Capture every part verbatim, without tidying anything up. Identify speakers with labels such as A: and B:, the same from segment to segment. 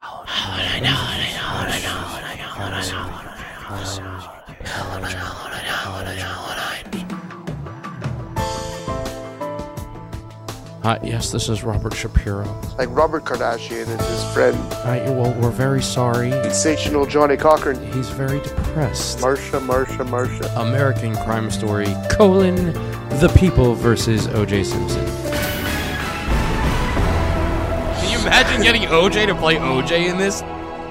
A: Uh, yes, this is Robert Shapiro.
B: Like Robert Kardashian is his friend.
A: Uh, well, we're very sorry.
B: Sensational Johnny Cochran.
A: He's very depressed.
B: Marsha, Marsha, Marsha.
A: American Crime Story, colon, The People versus O J Simpson. Can you imagine getting O J to play O J in this?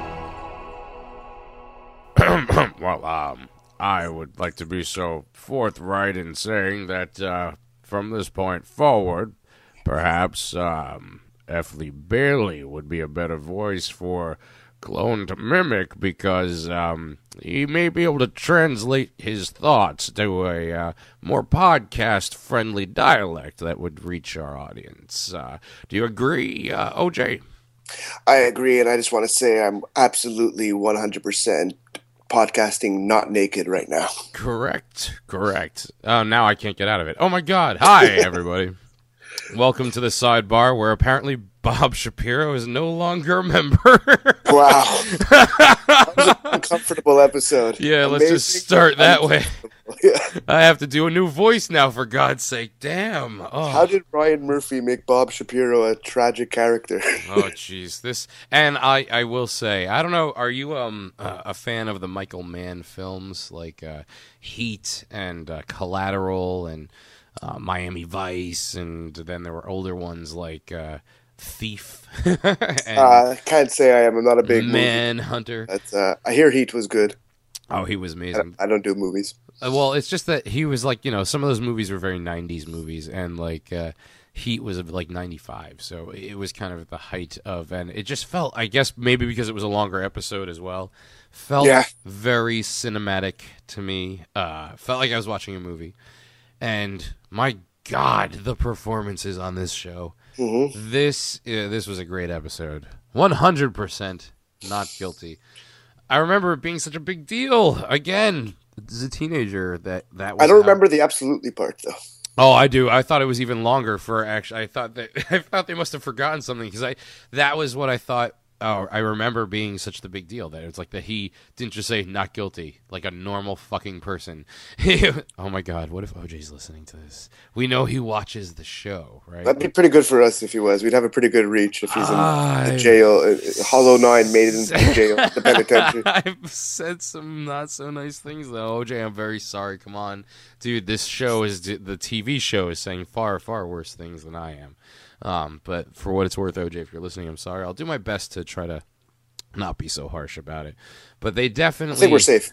C: Well, um, I would like to be so forthright in saying that, uh, from this point forward, perhaps, um, F. Lee Bailey would be a better voice for Clone to mimic because, um, he may be able to translate his thoughts to a, uh, more podcast-friendly dialect that would reach our audience. Uh, do you agree, uh, O J?
B: I agree, and I just want to say I'm absolutely one hundred percent podcasting not naked right now.
C: Correct, correct. Oh, now I can't get out of it. Oh my God! Hi, everybody. Welcome to the sidebar, where apparently Bob Shapiro is no longer a member.
B: Wow, that was an uncomfortable episode.
C: Yeah,
B: Amazing,
C: let's just start that way.
B: Yeah.
C: I have to do a new voice now, for God's sake. Damn. Oh.
B: How did Ryan Murphy make Bob Shapiro a tragic character?
C: Oh, jeez. This, and I, I will say, I don't know. Are you um uh, a fan of the Michael Mann films like uh, Heat and uh, Collateral and uh, Miami Vice, and then there were older ones like uh, Thief. and
B: uh, I can't say I am. I'm not a big
C: Manhunter.
B: But uh, I hear Heat was good.
C: Oh, he was amazing.
B: I, I don't do movies.
C: Uh, well, it's just that he was like, you know, some of those movies were very nineties movies, and like uh, Heat was of like ninety-five, so it was kind of at the height of, and it just felt, I guess maybe because it was a longer episode as well, felt
B: Yeah.
C: very cinematic to me. Uh, felt like I was watching a movie, and my God, the performances on this show.
B: Mm-hmm.
C: This uh, this was a great episode. one hundred percent not guilty. I remember it being such a big deal. Again, as a teenager, that that was
B: I don't
C: how...
B: remember the absolutely part though.
C: Oh, I do. I thought it was even longer. For actually, I thought that I thought they must have forgotten something, because I that was what I thought. Oh, I remember being such the big deal that it's like that he didn't just say not guilty like a normal fucking person. Oh my God, what if O J's listening to this? We know he watches the show, right?
B: That'd be pretty good for us if he was. We'd have a pretty good reach if he's in
C: I...
B: the jail. Uh, Hollow Nine made it into jail, the penitentiary.
C: I've said some not so nice things though. O J, I'm very sorry. Come on, dude. This show is the T V show is saying far, far worse things than I am. Um, but for what it's worth, O J, if you're listening, I'm sorry. I'll do my best to try to not be so harsh about it. But they definitely.
B: I think we're safe.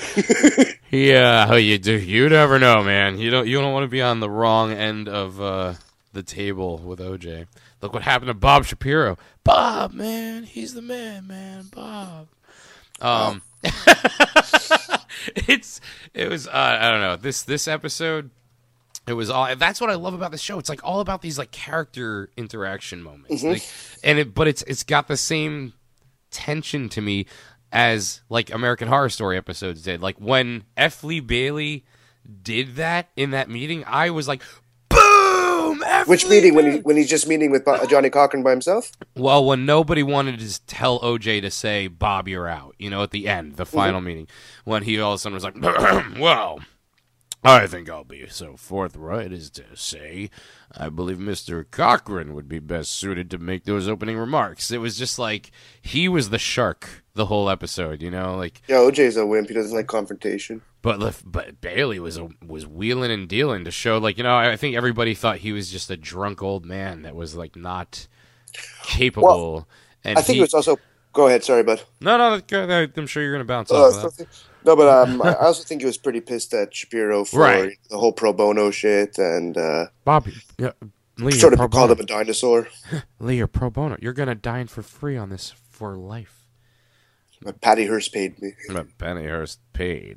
C: Yeah, oh, you do. You never know, man. You don't. You don't want to be on the wrong end of uh, the table with O J. Look what happened to Bob Shapiro. Bob, man, he's the man, man. Bob. Um, oh. it's it was. Uh, I don't know. This this episode. It was all. That's what I love about the show. It's like all about these like character interaction moments,
B: Mm-hmm.
C: like, and it. But it's it's got the same tension to me as like American Horror Story episodes did. Like when F. Lee Bailey did that in that meeting, I was like, boom! F.
B: Which
C: Lee
B: meeting?
C: Bailey!
B: When he when he's just meeting with Bo- Johnny Cochran by himself?
C: Well, when nobody wanted to tell O J to say, Bob, you're out. You know, at the end, the final mm-hmm. meeting, when he all of a sudden was like, well. I think I'll be so forthright as to say I believe Mister Cochran would be best suited to make those opening remarks. It was just like he was the shark the whole episode, you know, like
B: yeah. O J's a wimp. He doesn't like confrontation.
C: But but Bailey was a, was wheeling and dealing to show, like, you know, I think everybody thought he was just a drunk old man that was like not capable.
B: Well,
C: and
B: I think
C: he,
B: it was also. Go ahead. Sorry, bud.
C: No, no. I'm sure you're going to bounce
B: uh,
C: off that.
B: No, but um, I also think he was pretty pissed at Shapiro for
C: right.
B: the whole pro bono shit and uh,
C: Bobby, yeah, Lee,
B: sort of
C: pro
B: called
C: bono.
B: him a dinosaur.
C: Lee, you're pro bono. You're gonna dine for free on this for life.
B: But Patty Hearst paid me.
C: But Patty Hearst paid.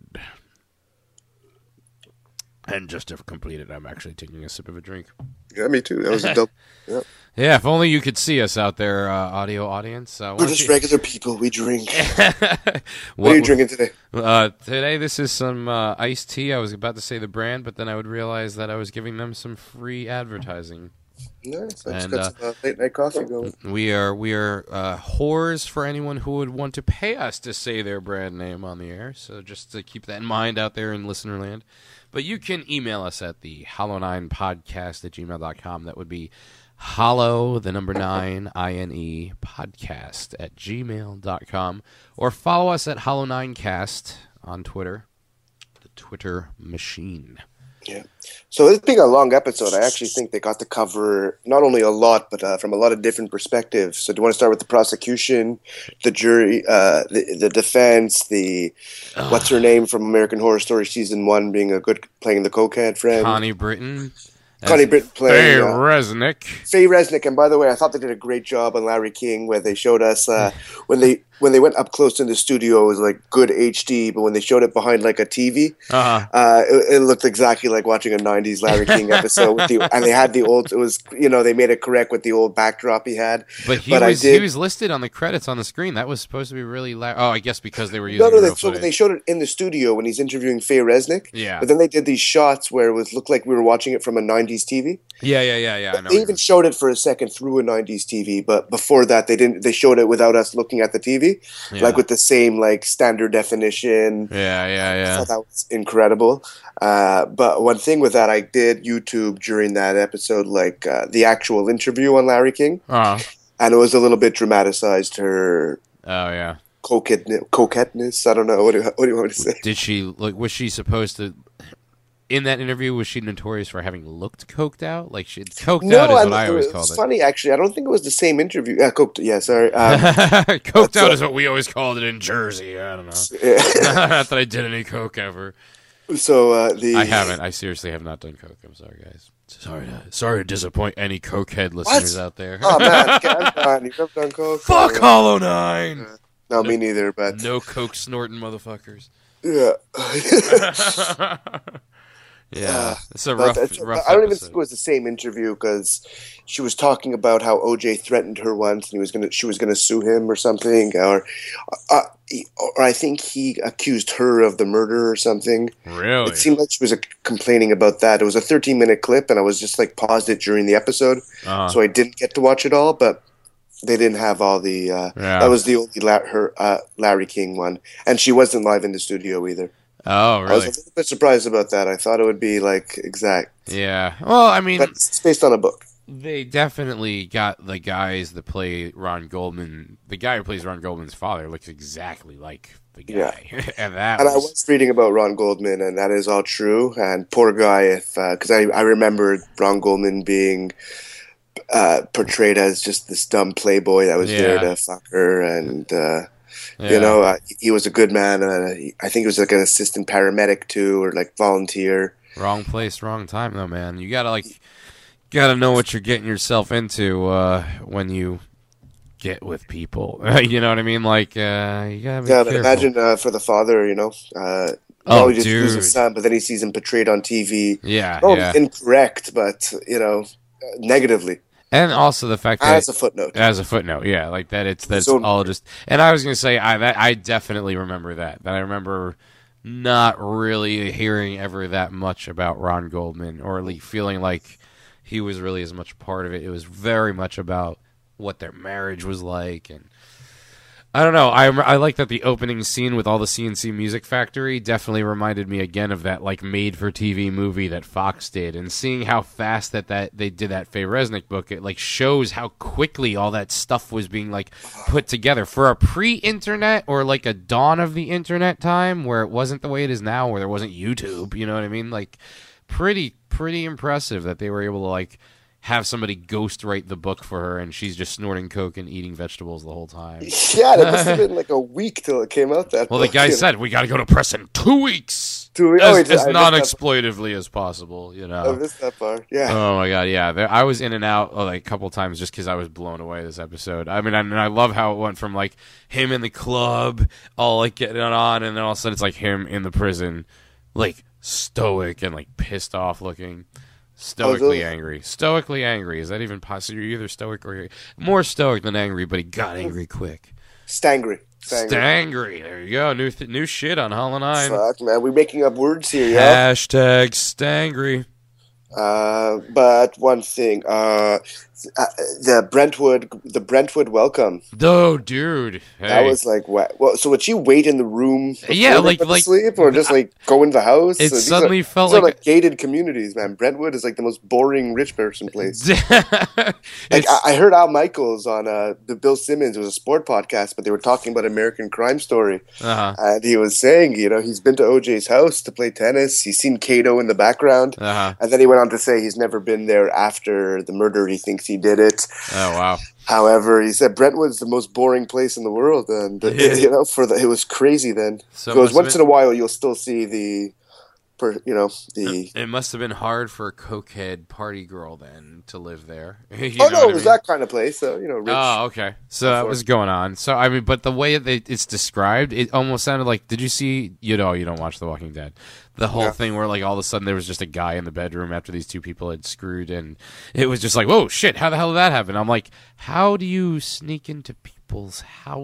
C: And just to complete it, I'm actually taking a sip of a drink.
B: Yeah, me too. That was a dope. Yeah.
C: Yeah, if only you could see us out there, uh, audio audience. Uh,
B: We're just you... regular people. We drink. what,
C: what
B: are you drinking today?
C: Uh, today, this is some uh, iced tea. I was about to say the brand, but then I would realize that I was giving them some free advertising
B: Nice. That's
A: And,
B: got
A: uh,
B: some uh, late night coffee going.
A: We are we are uh, whores for anyone who would want to pay us to say their brand name on the air. So just to keep that in mind out there in listener land. But you can email us at the hollow nine podcast at gmail dot com. That would be hollow, the number nine, I N E, podcast at gmail dot com. Or follow us at hollow nine cast on Twitter, the Twitter machine.
B: Yeah. So this being a long episode, I actually think they got to cover not only a lot, but uh, from a lot of different perspectives. So do you want to start with the prosecution, the jury, uh, the, the defense, the Ugh. what's her name from American Horror Story season one being a good playing the cokehead friend,
A: Connie Britton.
B: Connie Britton playing
C: Faye
B: uh,
C: Resnick.
B: Faye Resnick, and by the way, I thought they did a great job on Larry King, where they showed us uh, when they when they went up close in the studio, it was like good H D, but when they showed it behind like a T V,
C: Uh-huh.
B: uh, it, it looked exactly like watching a nineties Larry King episode. With the, and they had the old, it was you know they made it correct with the old backdrop he had.
A: But he
B: but
A: was
B: I did,
A: he was listed on the credits on the screen. That was supposed to be really la- oh, I guess because they were using
B: no, no,
A: real
B: they, so
A: footage.
B: they showed it in the studio when he's interviewing Faye Resnick.
A: Yeah.
B: But then they did these shots where it was looked like we were watching it from a nineties T V.
A: Yeah, yeah, yeah, yeah. I know.
B: They even showed it for a second through a nineties T V, but before that, they didn't. They showed it without us looking at the T V,
A: Yeah.
B: like with the same like standard definition.
A: Yeah, yeah,
B: I
A: yeah.
B: thought that was incredible. Uh, but one thing with that, I did YouTube during that episode, like uh, the actual interview on Larry King,
C: Uh-huh.
B: and it was a little bit dramatized. Her
A: Oh yeah.
B: coquette- coquetteness. I don't know. What do, what do you want me to say?
A: Did she like? Was she supposed to? In that interview, was she notorious for having looked coked out? Like she coked out is
B: and
A: what I always
B: it
A: called
B: was
A: it.
B: funny actually. I don't think it was the same interview. Uh, coked, yeah, sorry. Um,
A: Coked out
B: a-
A: is what we always called it in Jersey. I don't know.
B: yeah.
A: Not that I did any coke ever.
B: So uh, the
A: I haven't. I seriously have not done coke. I'm sorry, guys. Sorry to sorry to disappoint any cokehead listeners out there.
B: Oh man, come on, you've never done coke?
A: Fuck
B: Oh,
A: Hollow Nine.
B: no, me neither. But
A: No coke snorting motherfuckers.
B: yeah,
A: Yeah,
B: Uh,
A: it's a
B: but
A: rough,
B: it's-
A: rough
B: I don't even
A: episode.
B: think it was the same interview because she was talking about how O J threatened her once, and he was gonna, she was gonna sue him or something, or, uh, he, or I think he accused her of the murder or something.
C: Really?
B: It seemed like she was uh, complaining about that. It was a thirteen minute clip, and I was just like paused it during the episode,
C: Uh-huh.
B: so I didn't get to watch it all, but. They didn't have all the. Uh,
C: Yeah.
B: That was the only La- her uh, Larry King one, and she wasn't live in the studio either.
A: Oh,
B: I was
A: really?
B: a little bit surprised about that. I thought it would be like exact,
A: Yeah. Well, I mean,
B: but it's based on a book.
A: they definitely got the guys that play Ron Goldman. The guy who plays Ron Goldman's father looks exactly like the guy, and that
B: And I
A: was,
B: was reading about Ron Goldman, and that is all true. And poor guy, if because I I remember Ron Goldman being uh, portrayed as just this dumb playboy that was there
A: Yeah.
B: to fuck her, and uh,
A: yeah.
B: you know uh, he was a good man. Uh, he, I think he was like an assistant paramedic too, or like volunteer.
A: Wrong place, wrong time, though, man. You gotta like, gotta know what you're getting yourself into uh, when you get with people. You know what I mean? Like, uh, you gotta be
B: Yeah, but
A: careful.
B: imagine uh, for the father, you know. Uh,
A: Oh,
B: oh, he just lose
A: dude.
B: his son, but then he sees him portrayed on T V.
A: Yeah,
B: Oh,
A: yeah.
B: incorrect, but you know, uh, negatively
A: And also the fact that
B: as a footnote.
A: as a footnote, yeah, like that. It's that's
B: So-
A: all just. And I was gonna say, I that I definitely remember that. That I remember not really hearing ever that much about Ron Goldman, or at least feeling like he was really as much part of it. It was very much about what their marriage was like, and I don't know. I I like that the opening scene with all the C N C Music Factory definitely reminded me again of that like made-for-T V movie that Fox did, and seeing how fast that, that they did that Faye Resnick book, it like shows how quickly all that stuff was being like put together for a pre-internet or like a dawn of the internet time where it wasn't the way it is now, where there wasn't YouTube. You know what I mean? Like pretty pretty impressive that they were able to like have somebody ghostwrite the book for her, and she's just snorting coke and eating vegetables the whole time.
B: Yeah, it must have been like a week till it came out. That
A: Well, the
B: book,
A: guy
B: you know.
A: said we got to go to press in two weeks,
B: Two weeks-
A: as,
B: oh, I
A: as
B: missed that-
A: non-exploitively as possible. You
B: I
A: know.
B: missed that part. Yeah,
A: Oh my god, yeah. There, I was in and out uh, like a couple times just because I was blown away this episode. I mean, I, and I love how it went from like him in the club, all like getting it on, and then all of a sudden it's like him in the prison, like stoic and like pissed off looking. Stoically
B: really?
A: angry. Stoically angry. Is that even possible? You're either stoic or you're more stoic than angry, but he got angry quick.
B: Stangry. Stangry.
A: Stangry. There you go. New th- new shit on Hollow Nine.
B: Fuck, man, we're making up words here, yeah.
A: Hashtag Stangry.
B: Uh, but one thing, uh, uh, the Brentwood, the Brentwood welcome.
A: Oh, dude. Hey.
B: That was like what? Well, so would she wait in the room before
A: Yeah,
B: they
A: like-
B: went to
A: like-
B: sleep, or just like go in the house?
A: It
B: So these
A: suddenly
B: are,
A: felt
B: these are
A: like-
B: like gated communities, man. Brentwood is like the most boring rich person place. Like
A: It's-
B: I, I heard Al Michaels on uh, the Bill Simmons. It was a sport podcast, but they were talking about American Crime Story,
A: uh-huh.
B: and he was saying, you know, he's been to O J's house to play tennis. He's seen Cato in the background,
A: Uh-huh.
B: and then he went on to say he's never been there after the murder. He thinks he did it.
A: Oh, wow.
B: However, he said Brentwood's the most boring place in the world, and uh,
A: Yeah.
B: you know, for the it was crazy then.
A: So
B: Because
A: must have
B: once
A: been-
B: in a while, you'll still see the, per, you know, the.
A: It must have been hard for a cokehead party girl then to live there. You
B: Oh
A: know
B: no,
A: what
B: it was
A: I mean?
B: that kind of place. So you know, rich.
A: Oh, okay. So that
B: Before.
A: was going on. So I mean, but the way that it's described, it almost sounded like. Did you see? You know, you don't watch The Walking Dead. The whole
B: Yeah.
A: thing where like all of a sudden there was just a guy in the bedroom after these two people had screwed, and it was just like, whoa, shit! How the hell did that happen? I'm like, how do you sneak into people's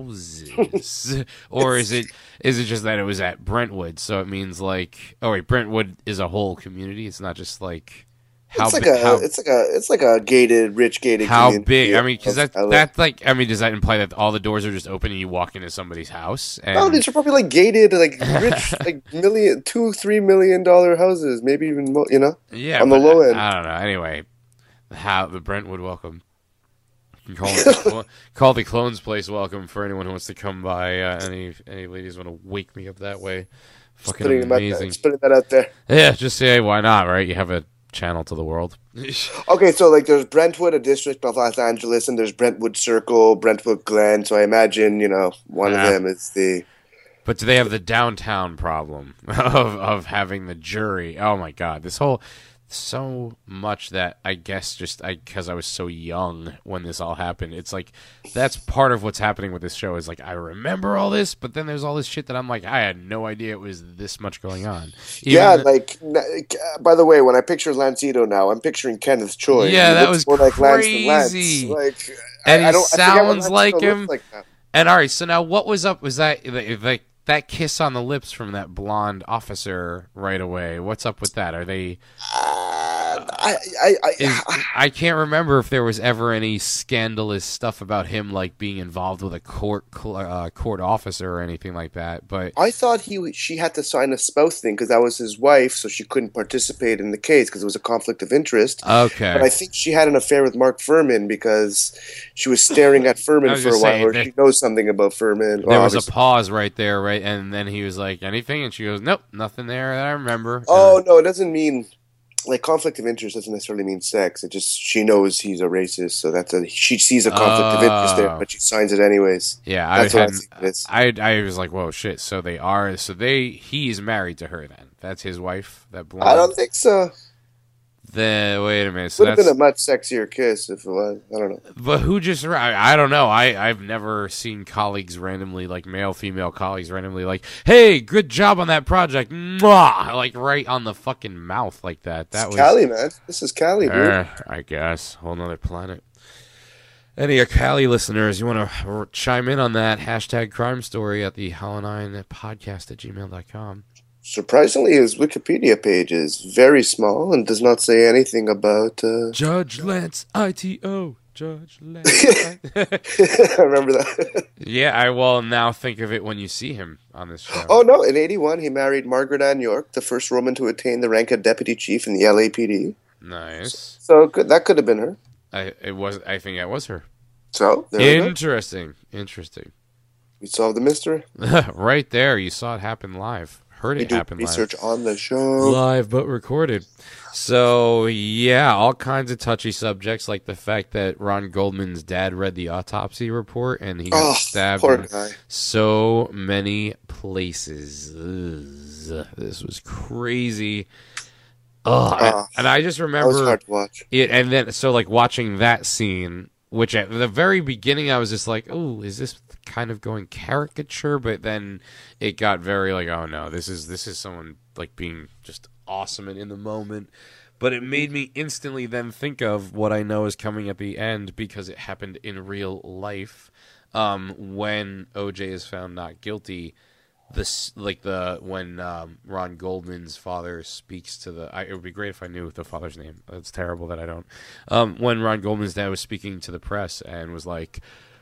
A: houses? Or is it is it just that it was at Brentwood? So it means like, oh wait, Brentwood is a whole community. It's not just like. How
B: it's like
A: bi-
B: a,
A: how,
B: it's like a, it's like a gated, rich gated.
A: how
B: community
A: big? I mean, because
B: of
A: that
B: L A.
A: that like I mean, does that imply that all the doors are just open and you walk into somebody's house? And,
B: No, these are probably like gated, like rich, like million, two, three million dollar houses, maybe even more. You know,
A: yeah,
B: on the
A: but
B: low
A: I-
B: end.
A: I don't know. Anyway, how the Brentwood welcome. You can Call it, call the Clones Place welcome for anyone who wants to come by. Uh, any any ladies want to wake me up that way? Fucking
B: putting them out there,
A: amazing.
B: just putting that out there.
A: Yeah, just say why not, right? You have a channel to the world.
B: Okay, so like there's Brentwood, a district of Los Angeles, and there's Brentwood Circle, Brentwood Glen. So I imagine you know one
A: Yeah.
B: of them is the.
A: But do they have the downtown problem of of having the jury? Oh my god, this whole so much that I guess just I because I was so young when this all happened. It's like that's part of what's happening with this show is like I remember all this, but then there's all this shit that I'm like I had no idea it was this much going on. Even
B: Yeah,
A: the-
B: like n- uh, by the way, when I picture Lancito now, I'm picturing Kenneth Choi.
A: Yeah,
B: He
A: that
B: was
A: was
B: more like Lance than
A: crazy.
B: Lance. Like,
A: And
B: I,
A: he
B: I don't, I forget what
A: sounds
B: Lancito
A: like
B: looks
A: him.
B: like now.
A: and all right, so now what was up? Was that like that kiss on the lips from that blonde officer right away? What's up with that? Are they?
B: Uh, I, I, I,
A: Is, I can't remember if there was ever any scandalous stuff about him like being involved with a court cl- uh, court officer or anything like that. But
B: I thought he she had to sign a spouse thing because that was his wife, so she couldn't participate in the case because it was a conflict of interest.
A: okay,
B: But I think she had an affair with Mark Furman because she was staring at
A: I
B: Furman
A: was
B: for a
A: just
B: while,
A: saying
B: or
A: that-
B: she knows something about Furman.
A: there
B: Well,
A: was a
B: obviously-
A: pause right there, right, and then he was like, "Anything?" And she goes, "Nope, nothing there that I remember."
B: Oh no, it doesn't mean like conflict of interest doesn't necessarily mean sex. It just she knows he's a racist, so that's a she sees a conflict of interest there,
A: Oh.
B: but she signs it anyways.
A: yeah, I
B: That's what I
A: hadn't-
B: think it is.
A: I I was like, "Whoa, shit!" So they are. So they he's married to her then. That's his wife. That blonde.
B: I don't think so.
A: Then wait a minute. So
B: Would have
A: that's
B: been a much sexier kiss if it was. I don't know.
A: But who just? I, I don't know. I I've never seen colleagues randomly, like male female colleagues randomly, like, "Hey, good job on that project," Mwah! Like right on the fucking mouth like that. That
B: It's
A: was
B: Cali, man. This is Cali, dude.
A: Uh, I guess whole nother planet. Any of Cali listeners, you want to chime in on that hashtag crime story at the Hollow Nine podcast at gmail dot com.
B: Surprisingly, his Wikipedia page is very small and does not say anything about. Uh...
A: Judge Lance I T O. Judge Lance.
B: I remember that.
A: Yeah, I will now think of it when you see him on this show.
B: Oh no! In eighty-one, he married Margaret Ann York, the first woman to attain the rank of deputy chief in the L A P D.
A: Nice.
B: So could, that could have been her.
A: I it was. I think that was her.
B: So there we go.
A: Interesting. Interesting.
B: We solved the mystery.
A: Right there, you saw it happen live. Heard
B: We
A: it
B: do
A: happen
B: research
A: live.
B: on the show.
A: Live but recorded. So yeah, all kinds of touchy subjects, like the fact that Ron Goldman's dad read the autopsy report and he got
B: Oh,
A: stabbed
B: poor
A: in
B: guy.
A: so many places. Ugh, this was crazy. Oh,
B: Ah,
A: and I just
B: That was
A: remember
B: hard to watch.
A: it, and then so like watching that scene, which at the very beginning I was just like, "Oh, is this kind of going caricature?" But then it got very like, "Oh no, this is this is someone like being just awesome and in the moment." But it made me instantly then think of what I know is coming at the end because it happened in real life. Um, when O J is found not guilty, this like the when um, Ron Goldman's father speaks to the. I, it would be great if I knew the father's name. It's terrible that I don't. Um, when Ron Goldman's dad was speaking to the press and was like,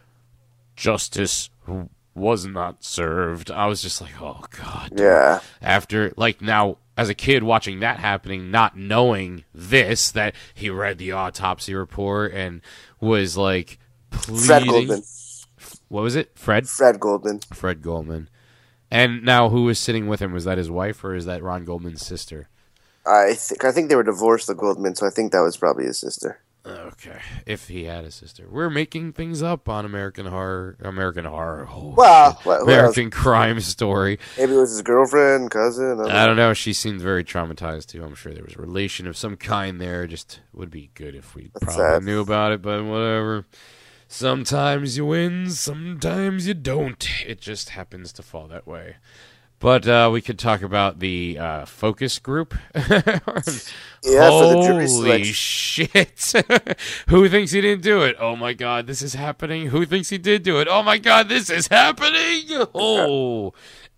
A: "Justice was not served," I was just like, "Oh God."
B: Yeah.
A: After like now. As a kid watching that happening, not knowing this, that he read the autopsy report and was like pleading.
B: Fred Goldman.
A: What was it? Fred?
B: Fred Goldman.
A: Fred Goldman. And now who was sitting with him? Was that his wife or is that Ron Goldman's sister?
B: I think I think they were divorced, the Goldman, so I think that was probably his sister.
A: Okay, if he had a sister, we're making things up on American Horror, American Horror, oh,
B: well, what,
A: American Crime Story.
B: Maybe it was his girlfriend, cousin. I don't,
A: I don't know. She seemed very traumatized too. I'm sure there was a relation of some kind there. Just would be good if we
B: That's
A: probably
B: sad.
A: knew about it, but whatever. Sometimes you win, sometimes you don't. It just happens to fall that way. But uh, we could talk about the uh, focus group.
B: Yeah,
A: Holy
B: for the jury selection.
A: shit. Who thinks he didn't do it? Oh my god, this is happening. Who thinks he did do it? Oh my god, this is happening. Oh.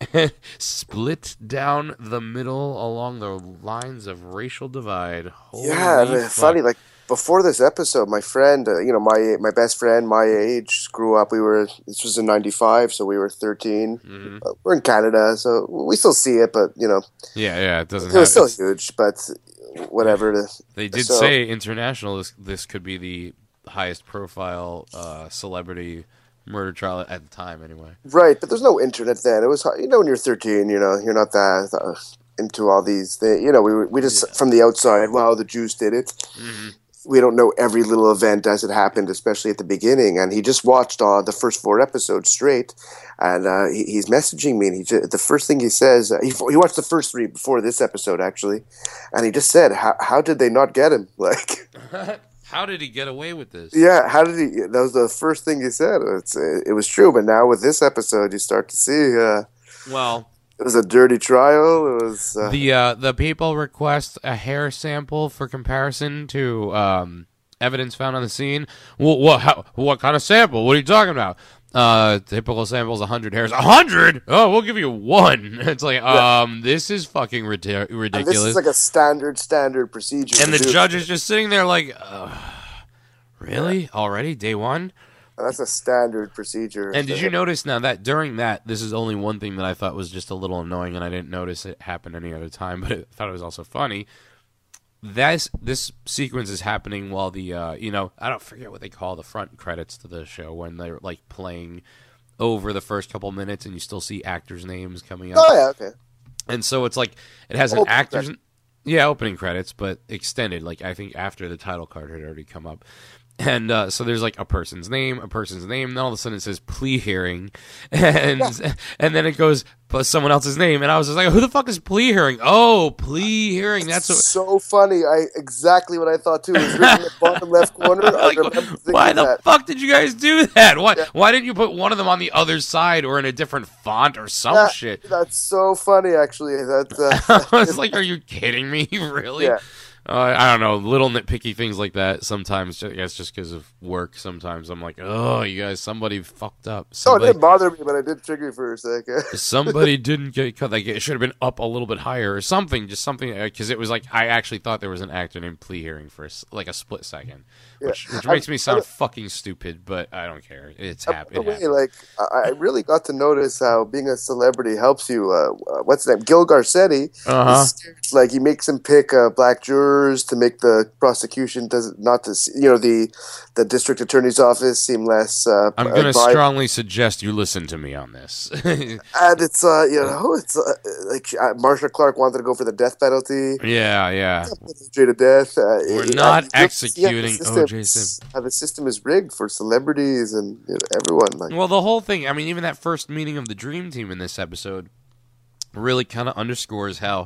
A: Split down the middle along the lines of racial divide. Holy
B: Yeah,
A: fuck.
B: funny. Like before this episode, my friend, uh, you know, my my best friend, my age, grew up. We were this was in ninety-five, so we were thirteen.
A: Mhm.
B: Uh, we're in Canada, so we still see it, but you know,
A: Yeah, yeah, it doesn't
B: it was
A: have
B: still huge. But whatever.
A: They did
B: So-
A: say international. This this could be the highest profile uh, celebrity murder trial at the time, anyway.
B: Right, but there's no internet then. It was hard- you know when you're thirteen, you know you're not that uh, into all these things. You know, we were- we just
A: Yeah.
B: from the outside. Wow, the Jews did it.
A: Mm-hmm.
B: We don't know every little event as it happened, especially at the beginning. And he just watched uh, the first four episodes straight, and uh, he, he's messaging me. And he just, the first thing he says, uh, he, he watched the first three before this episode actually, and he just said, "How how did they not get him?" Like,
A: How did he get away with this?
B: yeah, how did he? That was the first thing he said. It's it was true, but now with this episode, you start to see uh,
A: Well,
B: it was a dirty trial. It was uh,
A: the uh, the people request a hair sample for comparison to um, evidence found on the scene. Well, what how, what kind of sample? What are you talking about? Uh, typical sample is one hundred hairs. one hundred? Oh, we'll give you one. It's like, um, this is fucking ridi-
B: and
A: ridiculous.
B: this is like a standard standard procedure.
A: And
B: to
A: the
B: do.
A: judge is just sitting there like, uh, really? Already? Day one?
B: That's a standard procedure.
A: And did you notice now that during that, this is only one thing that I thought was just a little annoying and I didn't notice it happen any other time, but I thought it was also funny. That's, this sequence is happening while the, uh, you know, I don't forget what they call the front credits to the show when they're like playing over the first couple minutes and you still see actors' names coming up.
B: Oh yeah, okay.
A: And so it's like it has an
B: Opening
A: actor's, yeah, opening credits, but extended. Like I think after the title card had already come up, and uh, so there's like a person's name, a person's name. And then all of a sudden it says plea hearing, and and then it goes plus someone else's name, and I was just like, who the fuck is plea hearing? Oh, plea hearing. That's what.
B: So funny. I exactly what I thought too. It was written in the bottom left corner. I
A: Like,
B: remember thinking
A: why the
B: that.
A: fuck did you guys do that? Why
B: Yeah.
A: why didn't you put one of them on the other side or in a different font or some
B: Yeah,
A: shit?
B: That's so funny, actually. That uh,
A: I was like, are you kidding me? Really?
B: Yeah.
A: Uh, I don't know. Little nitpicky things like that sometimes, I guess just because of work, sometimes I'm like, oh, you guys, somebody fucked up.
B: oh, it
A: Somebody,
B: didn't bother me, but I did trigger for a second.
A: somebody didn't get cut. Like, it should have been up a little bit higher or something. Just something. Because it was like, I actually thought there was an actor named Plea Hearing for a s like a split second. Which,
B: Yeah.
A: which makes
B: I-
A: me sound
B: I-
A: fucking stupid, but I don't care. It's
B: By
A: hap-
B: the
A: it
B: way,
A: happened.
B: like I I really got to notice how being a celebrity helps you. Uh, uh, what's his name? Gil Garcetti.
A: Uh-huh.
B: Is- Like he makes him pick uh, black jurors to make the prosecution does not to see- you know the the district attorney's office seem less. Uh,
A: I'm
B: uh,
A: going to
B: biased.
A: strongly suggest you listen to me on this.
B: And it's uh you know it's uh, like uh, Marsha Clark wanted to go for the death penalty.
A: yeah, yeah.
B: Straight to death. Uh,
A: We're
B: it-
A: not
B: uh, you look- see how the
A: executing
B: system-
A: O J Simpson.
B: How the system is rigged for celebrities and you know, everyone. Like
A: Well, the whole thing, I mean, even that first meeting of the Dream Team in this episode really kind of underscores how,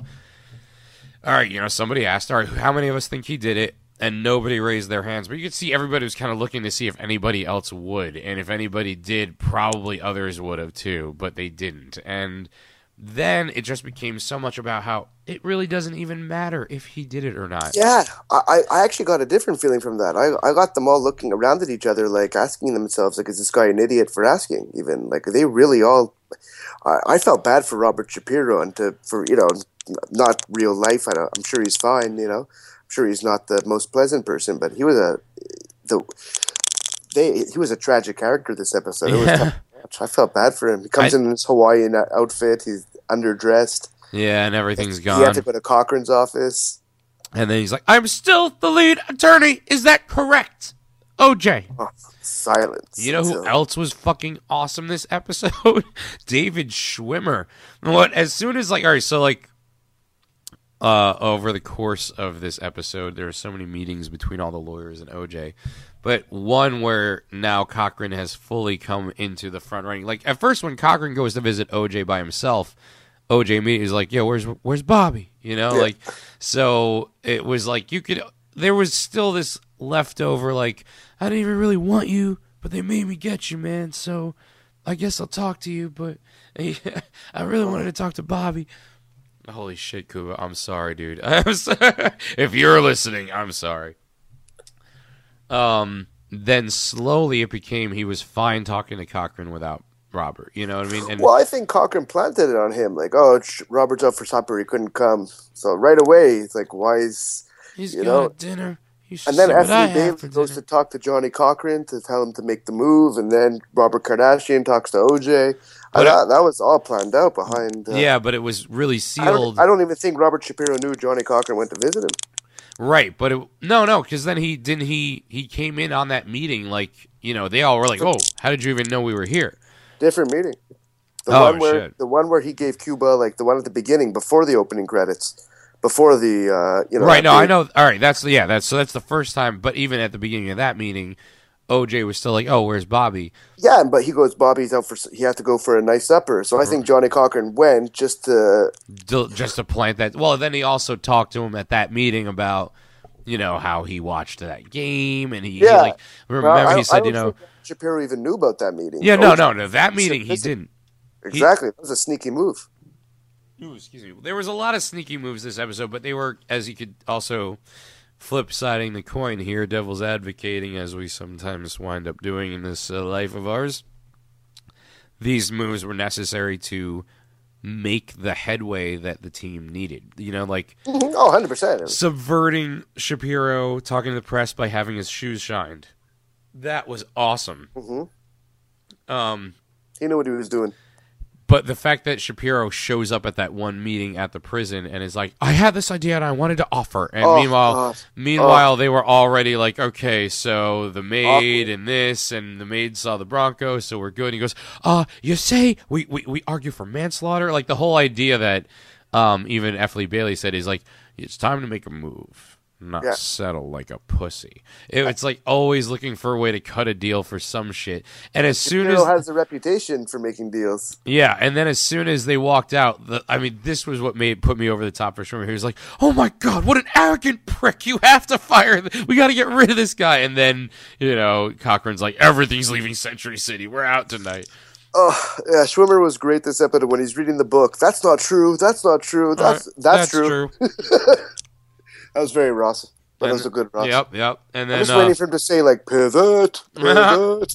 A: all right, you know, somebody asked, all right, how many of us think he did it? And nobody raised their hands. But you could see everybody was kind of looking to see if anybody else would. And if anybody did, probably others would have too, but they didn't. And then it just became so much about how it really doesn't even matter if he did it or not.
B: yeah, I, I actually got a different feeling from that. I, I got them all looking around at each other, like asking themselves, like, is this guy an idiot for asking? Even like they really all I, I felt bad for Robert Shapiro and to for you know not real life. I don't, I'm sure he's fine. You know, I'm sure he's not the most pleasant person, but he was a the they he was a tragic character this episode. It was
A: Yeah.
B: tough to watch. I felt bad for him. He comes
A: I-
B: in his Hawaiian outfit. He's underdressed.
A: Yeah, and everything's
B: He had
A: gone.
B: to go to Cochrane's office.
A: And then he's like, I'm still the lead attorney. Is that correct? O J.
B: Oh, silence.
A: You know who
B: until-
A: else was fucking awesome this episode? David Schwimmer. What? As soon as, like, all right, so, like, uh, over the course of this episode, there are so many meetings between all the lawyers and O J. But one where now Cochran has fully come into the front running. Like, at first, when Cochran goes to visit O J by himself, O J immediately is like, yo, where's where's Bobby? You know,
B: Yeah.
A: like, so it was like you could, there was still this leftover, like, I didn't even really want you, but they made me get you, man, so I guess I'll talk to you, but I really wanted to talk to Bobby. Holy shit, Kuba, I'm sorry, dude. I'm sorry. If you're listening, I'm sorry. Um, then slowly it became he was fine talking to Cochran without Robert. You know what I mean? And
B: Well, I think Cochran planted it on him. Like, oh, sh- Robert's up for supper. He couldn't come. So right away, it's like, why is...
A: he's
B: you
A: got
B: know,
A: a dinner. You should
B: And then
A: see what I
B: Effie
A: have for
B: Bailey goes
A: dinner.
B: to talk to Johnny Cochran to tell him to make the move. And then Robert Kardashian talks to O J.
A: But
B: I
A: it-
B: thought that was all planned out behind... Uh,
A: Yeah, but it was really
B: I
A: sealed.
B: don't, I don't even think Robert Shapiro knew Johnny Cochran went to visit him.
A: Right, but it, no, no, because then he didn't. He he came in on that meeting like, you know, they all were like, "Oh, how did you even know we were here?"
B: Different meeting. The
A: Oh,
B: one where
A: shit.
B: the one where he gave Cuba, like the one at the beginning, before the opening credits, before the uh, you know.
A: Right. No,
B: after-
A: I know. All right, that's yeah. That's so that's the first time. But even at the beginning of that meeting, O J was still like, "Oh, where's Bobby?"
B: Yeah, but he goes. Bobby's out for. He had to go for a nice supper. So I think Johnny Cochran went just to.
A: Dil- Just to plant that. Well, then he also talked to him at that meeting about, you know, how he watched that game, and he, he,
B: Yeah.
A: like remember
B: Well, I-
A: he
B: I
A: said,
B: don't
A: you know,
B: think Shapiro even knew about that meeting.
A: yeah,
B: O
A: no,
B: J
A: no, no, that
B: should
A: meeting he
B: visit.
A: didn't.
B: Exactly, that was a sneaky move.
A: Ooh, excuse me. There was a lot of sneaky moves this episode, but they were, as you could also flip siding the coin here, devil's advocating, as we sometimes wind up doing in this uh, life of ours. These moves were necessary to make the headway that the team needed. You know, like
B: Mhm. Oh, one hundred percent.
A: subverting Shapiro, talking to the press by having his shoes shined. That was awesome.
B: Mm-hmm.
A: Um,
B: He knew what he was doing.
A: But the fact that Shapiro shows up at that one meeting at the prison and is like, I had this idea and I wanted to offer. And
B: Oh,
A: meanwhile,
B: God.
A: meanwhile, they were already like, okay, so the maid and this, and the maid saw the Bronco, so we're good. And he goes, uh, you say we, we, we argue for manslaughter? Like the whole idea that um, even F. Lee Bailey said is like, it's time to make a move. Not
B: Yeah.
A: settle like a pussy. It, it's like always looking for a way to cut a deal for some shit. And as soon
B: Shapiro
A: as
B: has a reputation for making deals.
A: yeah, and then as soon as they walked out, the, I mean, this was what made put me over the top for sure. He was like, "Oh my god, what an arrogant prick! You have to fire. Th- we got to get rid of this guy." And then you know, Cochran's like, "Everything's leaving Century City. We're out tonight."
B: Oh, yeah, Schwimmer was great this episode when he's reading the book. That's not true. That's not true. That's
A: All right,
B: that's, true. That was very Ross. That
A: And-
B: was a good Ross.
A: Yep, yep. And
B: I'm
A: then
B: just
A: uh,
B: waiting for him to say like pivot, pivot.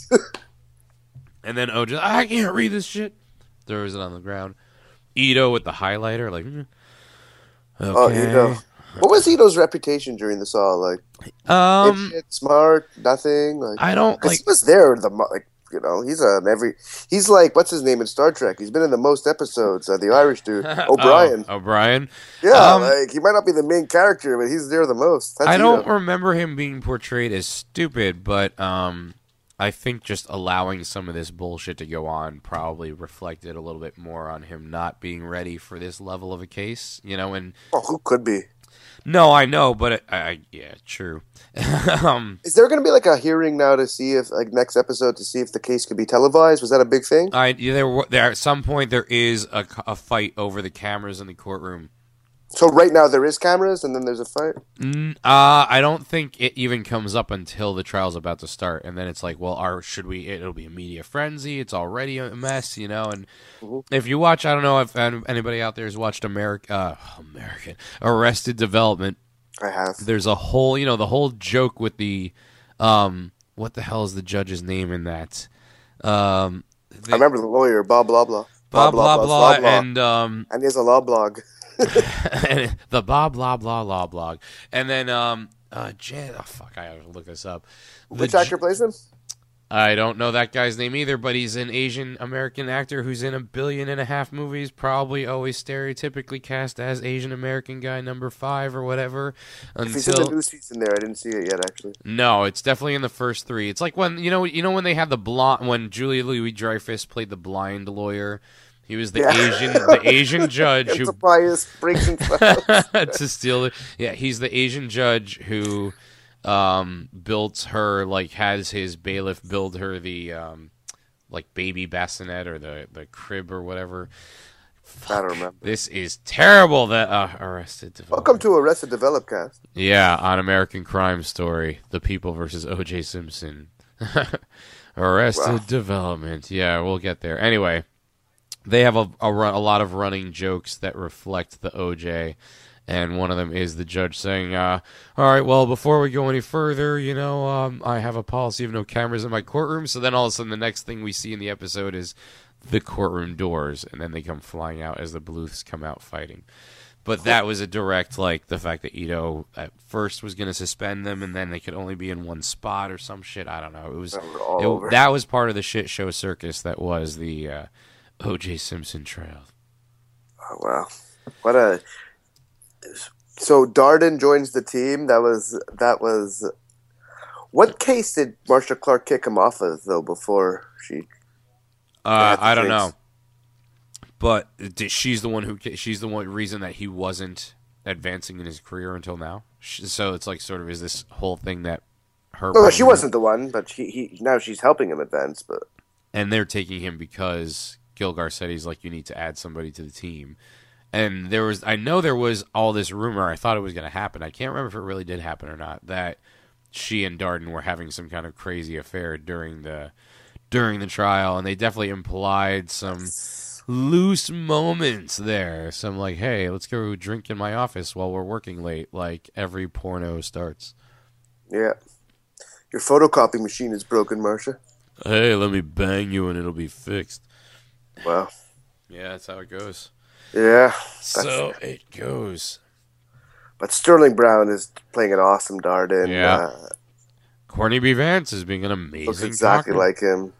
A: and then O J, I can't read this shit. Throws it on the ground. Ito with the highlighter, like, mm, okay.
B: Oh, Ito. What was Ito's reputation during this all? Like,
A: Um,
B: dipshit, smart, nothing. Like,
A: I don't
B: 'cause
A: like.
B: he was there. The mo- like, you know, he's a every. He's like, what's his name in Star Trek? He's been in the most episodes. Uh, the Irish dude, O'Brien.
A: Oh, O'Brien.
B: yeah,
A: um,
B: like he might not be the main character, but he's there the most. That's
A: I don't
B: Ito.
A: remember him being portrayed as stupid, but um, I think just allowing some of this bullshit to go on probably reflected a little bit more on him not being ready for this level of a case. You know, and
B: Oh, who could be?
A: no, I know, but it, I yeah, true. um,
B: Is there going to be like a hearing now to see if, like, next episode to see if the case could be televised? Was that a big thing?
A: I yeah, there were- there at some point there is a, a fight over the cameras in the courtroom.
B: So right now there is cameras, and then there's a fight.
A: Mm, uh, I don't think it even comes up until the trial's about to start, and then it's like, well, our, should we? It'll be a media frenzy. It's already a mess, you know. And
B: Mhm.
A: if you watch, I don't know if an- anybody out there has watched American, uh, American Arrested Development.
B: I have.
A: There's a whole, you know, the whole joke with the, um, what the hell is the judge's name in that? Um,
B: I remember the lawyer, blah blah blah.
A: Blah blah blah, blah, blah. and um
B: and there's a law blog.
A: and the blah blah blah law blog, and then um uh Jan. Oh fuck, I have to look this up. The
B: Which actor plays him?
A: I don't know that guy's name either, but he's an Asian American actor who's in a billion and a half movies, probably always stereotypically cast as Asian American guy number five or whatever. Until...
B: If he's in the new season there, I didn't see it yet, actually.
A: No, it's definitely in the first three. It's like when, you know, you know when they had the blonde, when Julia Louis-Dreyfus played the blind lawyer. He was the yeah. Asian, the Asian judge who
B: breaks
A: to steal it. Yeah, he's the Asian judge who um, built her, like, has his bailiff build her the um, like baby bassinet or the the crib or whatever. Fuck,
B: I don't remember.
A: This is terrible. That uh, Arrested Development.
B: Welcome to Arrested Development cast.
A: Yeah, on American Crime Story, The People versus O J Simpson. Arrested wow. Development. Yeah, we'll get there. Anyway. They have a, a, run, a lot of running jokes that reflect the O J, and one of them is the judge saying, uh, all right, well, before we go any further, you know, um, I have a policy of no cameras in my courtroom. So then all of a sudden the next thing we see in the episode is the courtroom doors, and then they come flying out as the Bluths come out fighting. But that was a direct, like, the fact that Ito at first was going to suspend them, and then they could only be in one spot or some shit. I don't know. It was it, that was part of the shit show circus that was the... Uh, O J Simpson trial.
B: Oh, wow. What a... So Darden joins the team. That was... That was... What case did Marcia Clark kick him off of, though, before she...
A: Uh, I don't know. But she's the one who... She's the one reason that he wasn't advancing in his career until now. So it's like sort of is this whole thing that her...
B: No, she wasn't the one, but he, he now she's helping him advance, but...
A: And they're taking him because... Gil Garcetti's like, you need to add somebody to the team. And there was, I know there was all this rumor, I thought it was going to happen. I can't remember if it really did happen or not, that she and Darden were having some kind of crazy affair during the during the trial, and they definitely implied some loose moments there. Some like, hey, let's go drink in my office while we're working late, like every porno starts.
B: Yeah. Your photocopy machine is broken, Marcia.
A: Hey, let me bang you and it'll be fixed.
B: Wow.
A: Yeah, that's how it goes.
B: Yeah.
A: So it goes.
B: But Sterling Brown is playing an awesome Darden.
A: Yeah.
B: Uh,
A: Courtney B. Vance is being an amazing
B: looks exactly
A: talker.
B: like him.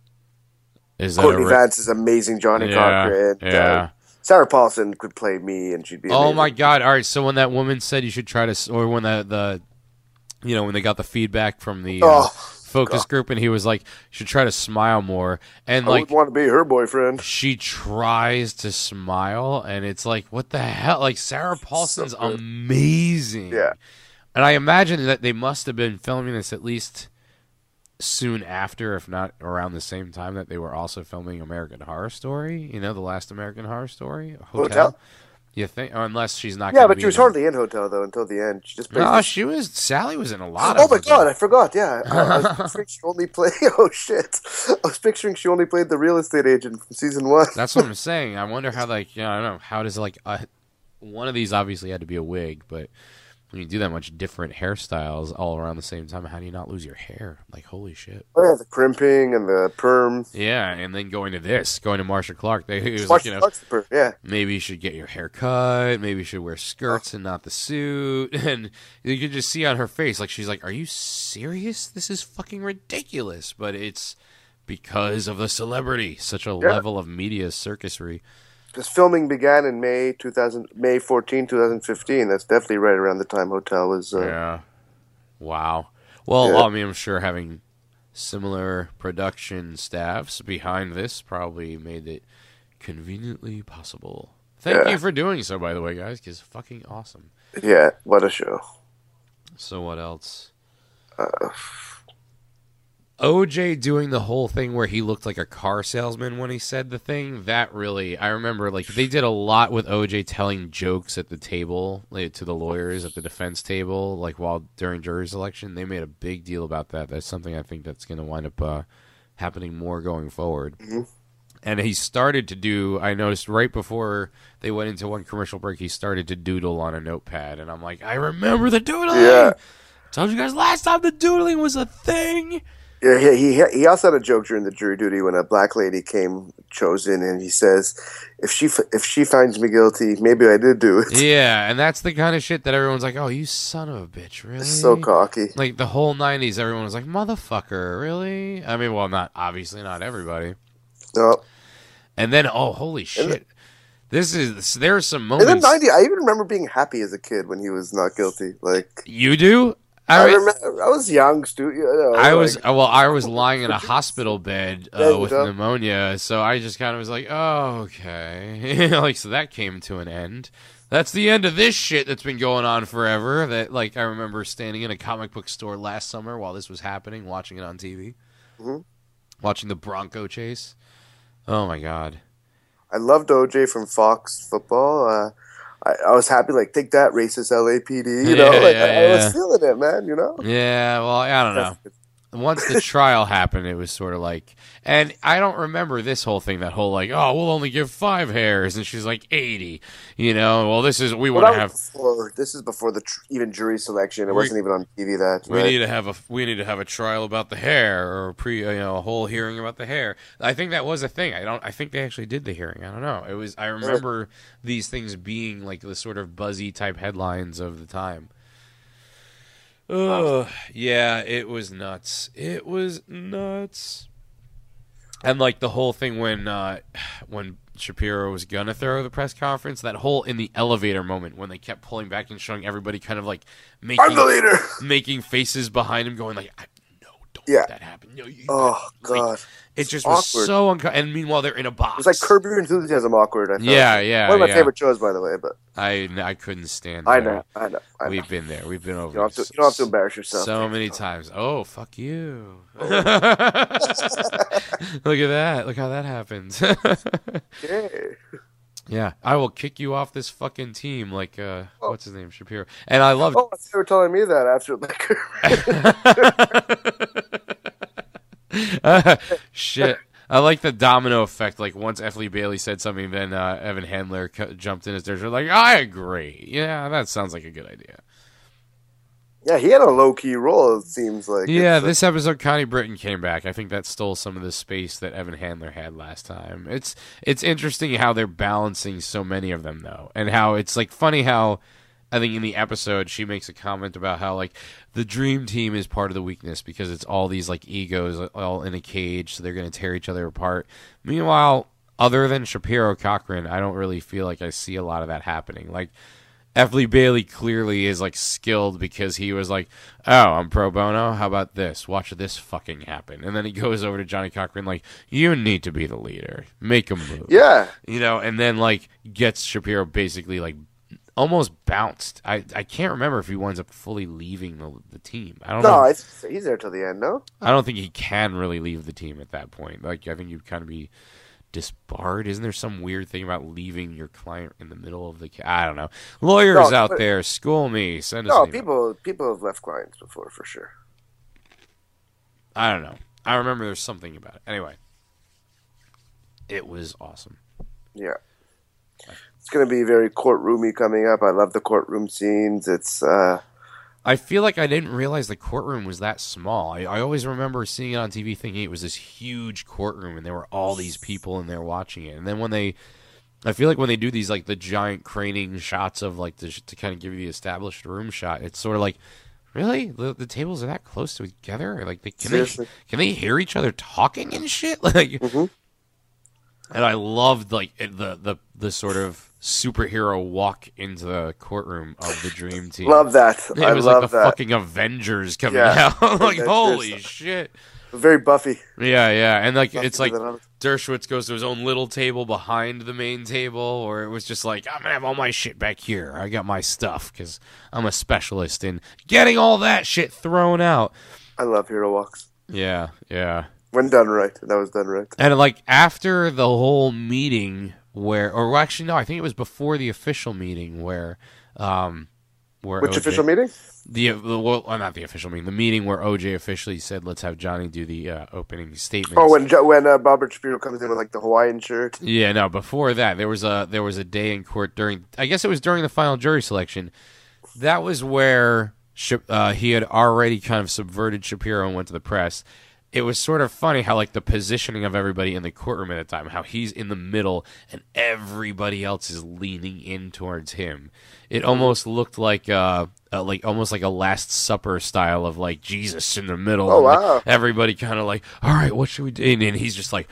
A: Is that
B: Courtney
A: a...
B: Vance is amazing Johnny
A: yeah,
B: Cochran.
A: Yeah.
B: Uh, Sarah Paulson could play me, and she'd be amazing.
A: Oh, my God. All right, so when that woman said you should try to... Or when the... the you know, when they got the feedback from the... Uh,
B: oh.
A: focus
B: God.
A: group, and he was like, you should try to smile more. And
B: I
A: like,
B: would want to be her boyfriend.
A: She tries to smile, and it's like, what the hell? Like, Sarah Paulson's so amazing.
B: Yeah.
A: And I imagine that they must have been filming this at least soon after, if not around the same time that they were also filming American Horror Story. You know, the last American Horror Story? Hotel?
B: Hotel?
A: You think? Or unless she's not.
B: Yeah,
A: gonna
B: but
A: be
B: she was
A: in
B: hardly in Hotel though until the end. She just played.
A: No,
B: this...
A: she was. Sally was in a lot.
B: Oh
A: of
B: my
A: Hotel.
B: God, I forgot. Yeah, I, I was picturing she only played. Oh shit, I was picturing she only played the real estate agent from season one.
A: That's what I'm saying. I wonder how, like, you know, I don't know, how does like uh, one of these obviously had to be a wig, but when you do that much different hairstyles all around the same time, how do you not lose your hair? Like, holy shit.
B: Oh yeah, the crimping and the perm.
A: Yeah, and then going to this, going to Marcia Clark. They, it was
B: Marcia
A: like, you know,
B: Clark's the perm. Yeah.
A: Maybe you should get your hair cut. Maybe you should wear skirts and not the suit. And you could just see on her face, like, she's like, are you serious? This is fucking ridiculous. But it's because of the celebrity. Such a
B: yeah.
A: level of media circusry.
B: This filming began in May two thousand, May fourteenth, twenty fifteen. That's definitely right around the time Hotel was. Uh,
A: yeah. Wow. Well,
B: yeah.
A: I mean, I'm sure having similar production staffs behind this probably made it conveniently possible. Thank
B: yeah.
A: you for doing so, by the way, guys, because fucking awesome.
B: Yeah, what a show.
A: So what else?
B: Uh,
A: O J doing the whole thing where he looked like a car salesman when he said the thing, that really, I remember, like, they did a lot with O J telling jokes at the table, like, to the lawyers at the defense table, like, while during jury selection. They made a big deal about that. That's something I think that's going to wind up uh, happening more going forward.
B: Mm-hmm.
A: And he started to do, I noticed right before they went into one commercial break, he started to doodle on a notepad, and I'm like, I remember the doodling!
B: Yeah.
A: Told you guys last time the doodling was a thing!
B: Yeah, he, he he also had a joke during the jury duty when a black lady came chosen, and he says, "If she f- if she finds me guilty, maybe I did do it."
A: Yeah, and that's the kind of shit that everyone's like, "Oh, you son of a bitch, really?"
B: So cocky.
A: Like the whole nineties, everyone was like, "Motherfucker, really?" I mean, well, not obviously not everybody.
B: No.
A: And then, oh, holy shit! This is there are some
B: In
A: moments.
B: the nineties, I even remember being happy as a kid when he was not guilty. Like
A: You do?
B: I,
A: I, mean,
B: remember, I was young, stu- you know,
A: I
B: like,
A: was well. I was lying in a hospital bed
B: There
A: uh,
B: you
A: with
B: go.
A: pneumonia, so I just kind of was like, "Oh, okay." Like, so that came to an end. That's the end of this shit that's been going on forever. That, like, I remember standing in a comic book store last summer while this was happening, watching it on T V,
B: Mhm.
A: watching the Bronco chase. Oh my god.
B: I loved O J from Fox Football. Uh, I, I was happy, like, take that, racist L A P D. You know,
A: Yeah,
B: like
A: yeah,
B: I, I
A: yeah.
B: was feeling it, man. You know.
A: Yeah, well, I don't know. Once the trial happened, it was sort of like, and I don't remember this whole thing, that whole like, oh, we'll only give five hairs, and she's like eighty, you know. Well, this is we
B: Well,
A: want to
B: that
A: have,
B: was before, this is before the tr- even jury selection. It
A: We-
B: wasn't even on T V. That
A: we
B: right?
A: need to have a we need to have a trial about the hair, or a pre, you know, a whole hearing about the hair. I think that was a thing. I don't. I think they actually did the hearing. I don't know. It was. I remember these things being like the sort of buzzy type headlines of the time. Oh, yeah, it was nuts. It was nuts. And like the whole thing when uh, when Shapiro was gonna throw the press conference, that whole in the elevator moment when they kept pulling back and showing everybody kind of like
B: I'm
A: making
B: the leader.
A: making faces behind him, going like, I, "No, don't
B: Yeah.
A: let that happen." No, you,
B: Oh
A: like,
B: God,
A: it
B: It's
A: just was
B: awkward.
A: so uncomfortable. And meanwhile, they're in a box.
B: It was like Curb Your Enthusiasm awkward. I thought.
A: Yeah, yeah,
B: One of my
A: yeah.
B: favorite shows, by the way. But
A: I I couldn't stand.
B: I
A: that.
B: know, I know, I know.
A: We've been there. We've been over.
B: You don't, have to,
A: it
B: you don't have to
A: so-
B: embarrass yourself.
A: So many times. Oh, fuck you. Look at that. Look how that happens.
B: Yeah.
A: Yeah, I will kick you off this fucking team like, uh, what's his name? Shapiro. And I love
B: Oh, they were telling me that after like.
A: Shit. I like the domino effect. Like, once F. Lee Bailey said something, then uh, Evan Handler cu- jumped in as there's like, I agree. Yeah, that sounds like a good idea.
B: Yeah, he had a low key role. It seems like.
A: Yeah,
B: It's, uh,
A: this episode, Connie Britton came back. I think that stole some of the space that Evan Handler had last time. It's it's interesting how they're balancing so many of them, though, and how it's like funny how I think in the episode she makes a comment about how like the dream team is part of the weakness because it's all these like egos all in a cage, so they're going to tear each other apart. Meanwhile, other than Shapiro Cochran, I don't really feel like I see a lot of that happening. Like, F. Lee Bailey clearly is like skilled because he was like, "Oh, I'm pro bono. How about this? Watch this fucking happen." And then he goes over to Johnny Cochran like, "You need to be the leader. Make a move."
B: Yeah.
A: You know, and then like gets Shapiro basically like almost bounced. I, I can't remember if he winds up fully leaving the, the team. I don't
B: No,
A: know.
B: I, he's there till the end. No.
A: I don't think he can really leave the team at that point. Like, I think you'd kind of be disbarred. Isn't there some weird thing about leaving your client in the middle of the? Ca- I don't know. Lawyers
B: No,
A: out
B: but-
A: there, school me. Send us.
B: No,
A: an email.
B: people people have left clients before for sure.
A: I don't know. I remember there's something about it. Anyway, it was awesome.
B: Yeah. It's going to be very courtroomy coming up. I love the courtroom scenes. It's uh
A: I feel like I didn't realize the courtroom was that small. I, I always remember seeing it on T V thinking it was this huge courtroom and there were all these people in there watching it. And then when they, I feel like when they do these like the giant craning shots of like the, to kind of give you the established room shot, it's sort of like, really? The, the tables are that close together? Like, they, can they
B: Seriously.
A: can they hear each other talking and shit? Like,
B: Mhm.
A: and I loved like it- the the the sort of superhero walk into the courtroom of the dream team.
B: love that.
A: It
B: I
A: was
B: love
A: like the
B: that.
A: fucking Avengers coming
B: Yeah.
A: out. Like,
B: Avengers.
A: holy shit.
B: Very Buffy.
A: Yeah, yeah. And like
B: Buffy
A: it's like
B: did that on-
A: Dershowitz goes to his own little table behind the main table, or it was just like, I'm gonna have all my shit back here. I got my stuff because I'm a specialist in getting all that shit thrown out.
B: I love Hero Walks.
A: Yeah, yeah.
B: When done right. That was done right.
A: And like after the whole meeting where, or well, actually no, I think it was before the official meeting where, um, where
B: Which
A: O J
B: official meeting?
A: The, the well, not the official meeting, the meeting where O J officially said, "Let's have Johnny do the uh, opening statements."
B: Oh, when Jo- when uh, Robert Shapiro comes in with like the Hawaiian shirt.
A: Yeah, no. Before that, there was a there was a day in court during. I guess it was during the final jury selection. That was where Shap- uh, he had already kind of subverted Shapiro and went to the press. it was sort of funny how like the positioning of everybody in the courtroom at the time, how he's in the middle and everybody else is leaning in towards him. It almost looked like uh, uh like almost like a Last Supper style of like Jesus in the middle.
B: Oh,
A: and
B: wow.
A: like, everybody kind of like, all right, what should we do? And, and he's just like,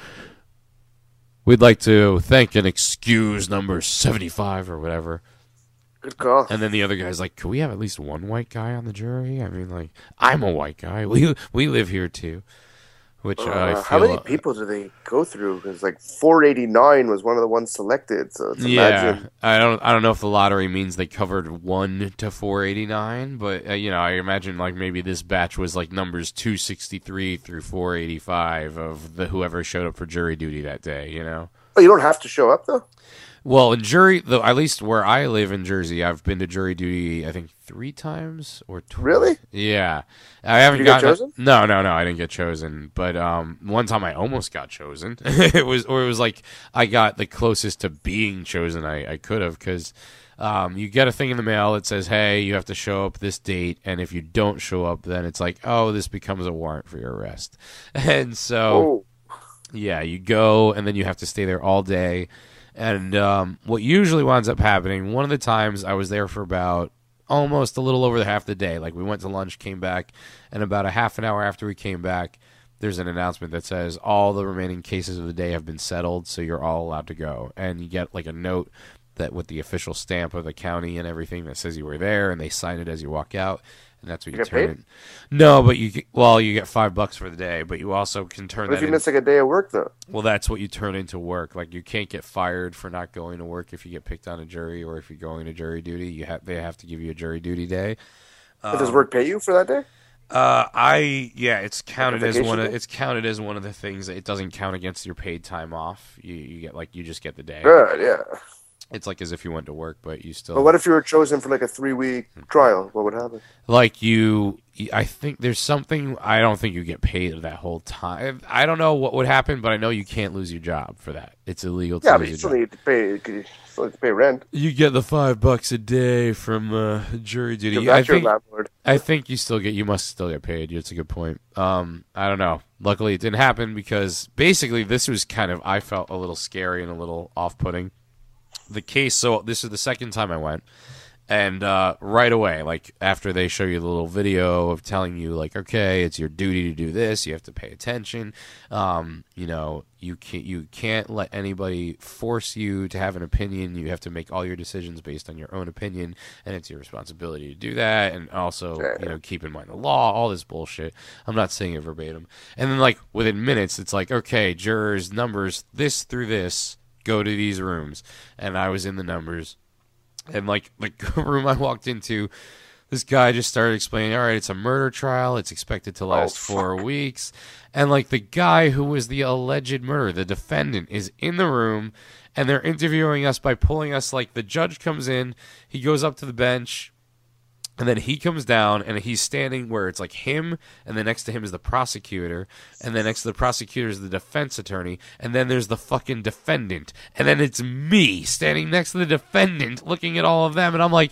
A: we'd like to thank and excuse number seventy-five or whatever.
B: Good call.
A: And then the other guy's like, "Could we have at least one white guy on the jury? I mean, like, I'm a white guy. We we live here too." Which uh, I
B: Uh,
A: feel,
B: how many people do they go through? Because like four eighty-nine was one of the ones selected. So it's
A: Yeah,
B: imagine.
A: I don't I don't know if the lottery means they covered one to four eighty-nine, but uh, you know, I imagine like maybe this batch was like numbers two sixty-three through four eighty-five of the whoever showed up for jury duty that day. You know.
B: Oh, you don't have to show up though.
A: Well, in jury, though, at least where I live in Jersey, I've been to jury duty. I think three times or twice.
B: Really?
A: Yeah, I haven't
B: Did you get
A: gotten
B: chosen?
A: No, no, no. I didn't get chosen. But um, one time I almost got chosen. it was, or it was like I got the closest to being chosen I, I could have because um, you get a thing in the mail that says, "Hey, you have to show up this date," and if you don't show up, then it's like, "Oh, this becomes a warrant for your arrest." And so,
B: Oh,
A: yeah, you go, and then you have to stay there all day. And um, what usually winds up happening, one of the times I was there for about almost a little over the half the day. Like we went to lunch, came back, and about a half an hour after we came back, there's an announcement that says all the remaining cases of the day have been settled, so you're all allowed to go. And you get like a note that with the official stamp of the county and everything that says you were there, and they sign it as you walk out. And that's what you,
B: You get
A: turn
B: paid?
A: in. No, but you get- well, you get five bucks for the day, but you also can turn
B: what if
A: that
B: you
A: in.
B: miss like a day of work though?
A: Well, that's what you turn into work. Like you can't get fired for not going to work if you get picked on a jury, or if you're going to jury duty. You have they have to give you a jury duty day.
B: But does work pay you for that day?
A: Uh, I yeah, it's counted as
B: vacation
A: one of
B: day?
A: it's counted as one of the things that it doesn't count against your paid time off. You you get like you just get the day.
B: Good, yeah.
A: It's like as if you went to work, but you still
B: But what if you were chosen for like a three week trial? What would happen?
A: like you. I think there's something. I don't think you get paid that whole time. I don't know what would happen, but I know you can't lose your job for that. It's illegal to
B: Yeah, but
A: lose
B: you
A: your
B: still
A: job.
B: need to pay. You still need to pay rent.
A: You get the five bucks a day from uh, jury duty.
B: You're
A: I
B: not your
A: think,
B: landlord.
A: I think you still get. You must still get paid. It's a good point. Um, I don't know. Luckily, it didn't happen because basically this was kind of. I felt a little scary and a little off-putting. The case. So this is the second time I went, and uh, right away, like after they show you the little video of telling you, like, okay, it's your duty to do this. You have to pay attention. Um, you know, you can't you can't let anybody force you to have an opinion. You have to make all your decisions based on your own opinion, and it's your responsibility to do that. And also, you know, keep in mind the law. All this bullshit. I'm not saying it verbatim. And then, like within minutes, it's like, okay, jurors, numbers, this through this, go to these rooms, and I was in the numbers. And, like, the room I walked into, this guy just started explaining, all right, it's a murder trial. It's expected to last
B: Oh,
A: four weeks. And, like, the guy who was the alleged murderer, the defendant, is in the room, and they're interviewing us by pulling us, like, the judge comes in, he goes up to the bench, and then he comes down, and he's standing where it's like him, and then next to him is the prosecutor, and then next to the prosecutor is the defense attorney, and then there's the fucking defendant, and then it's me standing next to the defendant looking at all of them, and I'm like,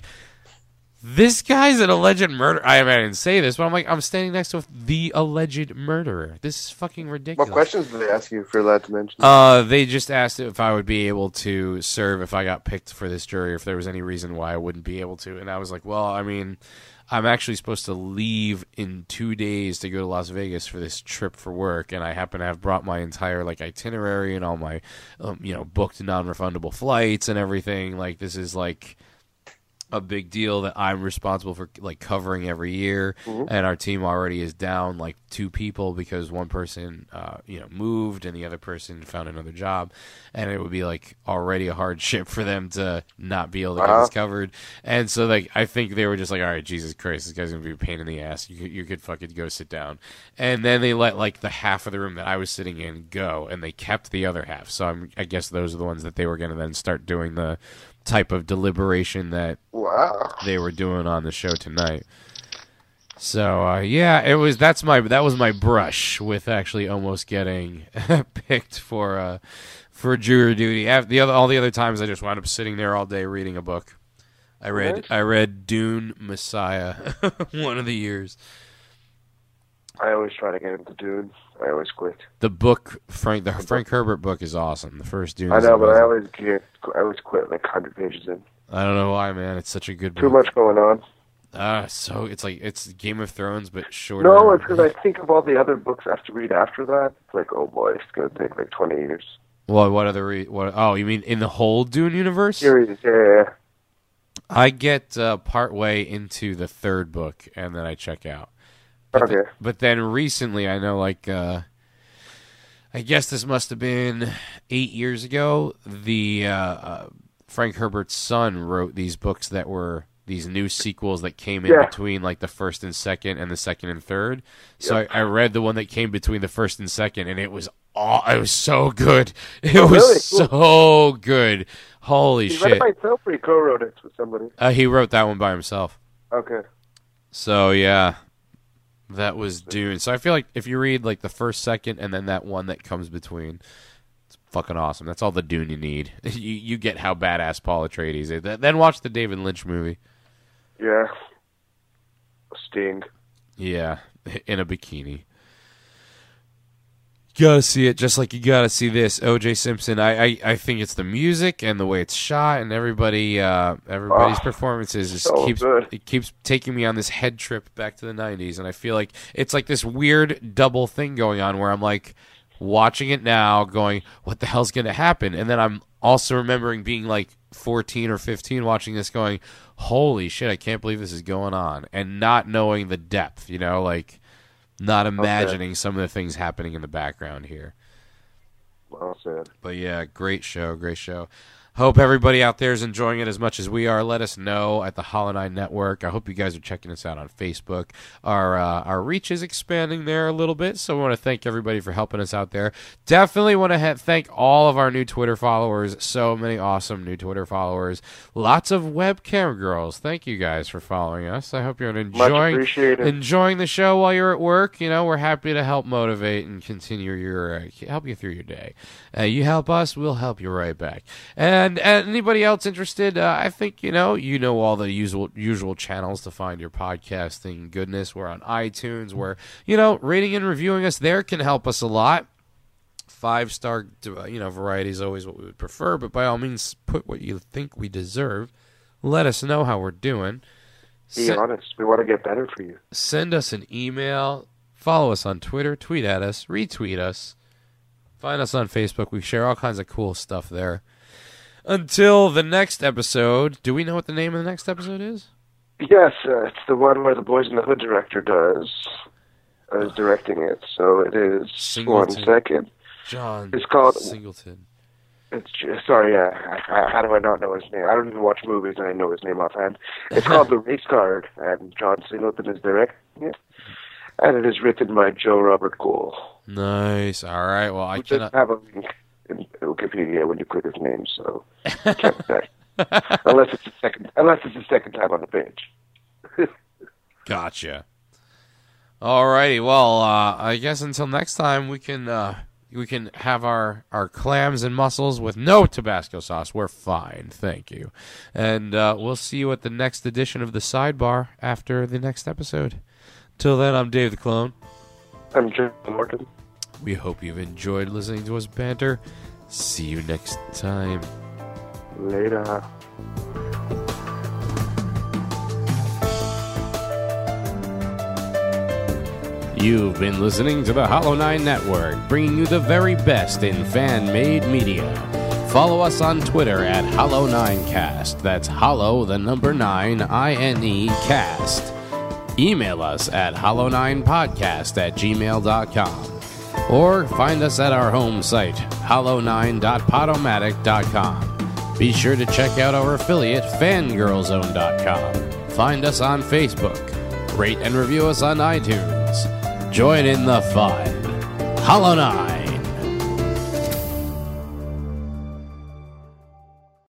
A: this guy's an alleged murderer. I, mean, I didn't say this, but I'm like, I'm standing next to the alleged murderer. This is fucking ridiculous.
B: What questions did they ask you for that to mention?
A: Uh, they just asked if I would be able to serve if I got picked for this jury, if there was any reason why I wouldn't be able to. And I was like, well, I mean, I'm actually supposed to leave in two days to go to Las Vegas for this trip for work, and I happen to have brought my entire like itinerary and all my, um, you know, booked non-refundable flights and everything. Like, this is like a big deal that I'm responsible for like covering every year,
B: Mhm.
A: and our team already is down like two people because one person uh, you know moved and the other person found another job, and it would be like already a hardship for them to not be able to get
B: Uh-huh.
A: this covered. And so like I think they were just like, all right, Jesus Christ, this guy's gonna be a pain in the ass. You could, you could fucking go sit down. And then they let like the half of the room that I was sitting in go, and they kept the other half. So I'm, I guess those are the ones that they were gonna then start doing the type of deliberation that
B: Wow.
A: they were doing on the show tonight. So uh, yeah, it was that's my that was my brush with actually almost getting picked for uh, for jury duty. After the other all the other times, I just wound up sitting there all day reading a book. I read
B: Nice.
A: I read Dune Messiah one of the years.
B: I always try to get into Dune. I always quit.
A: The book, Frank, the Frank Herbert book is awesome. The first Dune.
B: I
A: is
B: know, but
A: amazing.
B: I always get, I always quit like one hundred pages in.
A: I don't know why, man. It's such a good book.
B: Too much going on.
A: Ah, so it's like it's Game of Thrones, but shorter.
B: No, it's because I think of all the other books I have to read after that. It's like, oh boy, it's gonna take like twenty years.
A: Well, what other? Re- what? Oh, you mean in the whole Dune universe?
B: Series, yeah, yeah.
A: I get uh, part way into the third book, and then I check out. But
B: Okay.
A: th- but then recently, I know, like, uh, I guess this must have been eight years ago. The uh, uh, Frank Herbert's son wrote these books that were these new sequels that came in
B: Yeah.
A: between, like, the first and second, and the second and third. So I, I read the one that came between the first and second, and it was all, it was so good. It
B: Oh,
A: was
B: really?
A: so good. Holy
B: He
A: shit!
B: read it by himself or he co-wrote it with somebody?
A: Uh, he wrote that one by himself.
B: Okay.
A: So yeah, that was Dune. So I feel like if you read like the first, second, and then that one that comes between, it's fucking awesome. That's all the Dune you need. you you get how badass Paul Atreides is. Then watch the David Lynch movie.
B: Yeah. Sting.
A: Yeah, in a bikini. You gotta see it, just like you gotta see this. O J Simpson. I, I, I think it's the music and the way it's shot, and everybody uh, everybody's
B: Oh,
A: performances just
B: so
A: keeps
B: good.
A: it keeps taking me on this head trip back to the nineties, and I feel like it's like this weird double thing going on where I'm like watching it now, going, "What the hell's gonna happen?" And then I'm also remembering being like fourteen or fifteen watching this, going, "Holy shit, I can't believe this is going on," and not knowing the depth, you know, like. Not imagining okay. some of the things happening in the background here.
B: Well said.
A: But yeah, great show, great show. Hope everybody out there is enjoying it as much as we are. Let us know at the Hollow Nine Network. I hope you guys are checking us out on Facebook. Our uh, our reach is expanding there a little bit, so we want to thank everybody for helping us out there. Definitely want to ha- thank all of our new Twitter followers. So many awesome new Twitter followers. Lots of webcam girls. Thank you guys for following us. I hope you're enjoying enjoying the show while you're at work. You know, we're happy to help motivate and continue your uh, help you through your day. Uh, you help us, we'll help you right back. And And, and anybody else interested, uh, I think, you know, you know all the usual usual channels to find your podcasting goodness. We're on iTunes, where, you know, rating and reviewing us there can help us a lot. Five-star, you know, variety is always what we would prefer, but by all means, put what you think we deserve. Let us know how we're doing.
B: Be Sen- honest. We want to get better for you.
A: Send us an email. Follow us on Twitter. Tweet at us. Retweet us. Find us on Facebook. We share all kinds of cool stuff there. Until the next episode, do we know what the name of the next episode is?
B: Yes, uh, it's the one where the Boys in the Hood director does uh, is directing it. So it is
A: Singleton.
B: one second.
A: John
B: it's called
A: Singleton.
B: It's sorry, yeah. I, I, how do I not know his name? I don't even watch movies, and I know his name offhand. It's called The Race Card, and John Singleton is directing it, and it is written by Joe Robert Cole.
A: Nice. All right. Well, I
B: Who
A: cannot
B: doesn't have a link in Wikipedia when you click his name, so can't say. unless it's the second, unless it's the second time on the page.
A: Gotcha. All righty. Well, uh, I guess until next time, we can uh, we can have our, our clams and mussels with no Tabasco sauce. We're fine, thank you. And uh, we'll see you at the next edition of the Sidebar after the next episode. Till then, I'm Dave the Clone.
B: I'm John Morton.
A: We hope you've enjoyed listening to us banter. See you next time.
B: Later.
C: You've been listening to the Hollow Nine Network, bringing you the very best in fan-made media. Follow us on Twitter at Hollow Nine Cast. That's Hollow, the number nine, I N E, cast. Email us at hollow nine podcast at gmail dot com. Or find us at our home site, hollow nine dot podomatic dot com. Be sure to check out our affiliate, fangirl zone dot com. Find us on Facebook. Rate and review us on iTunes. Join in the fun. Hollow Nine.